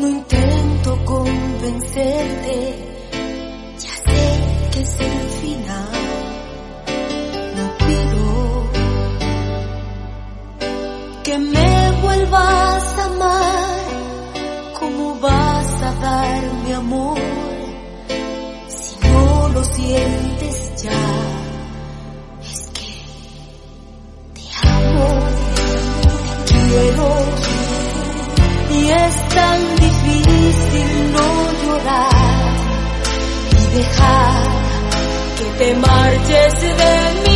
Cuando intento convencerte, ya sé que es el final. No pido que me vuelvas a amar. ¿Cómo vas a darme amor si no lo sientes ya? Es que te amo, te quiero. Y es tan difícil no llorar y dejar que te marches de mí.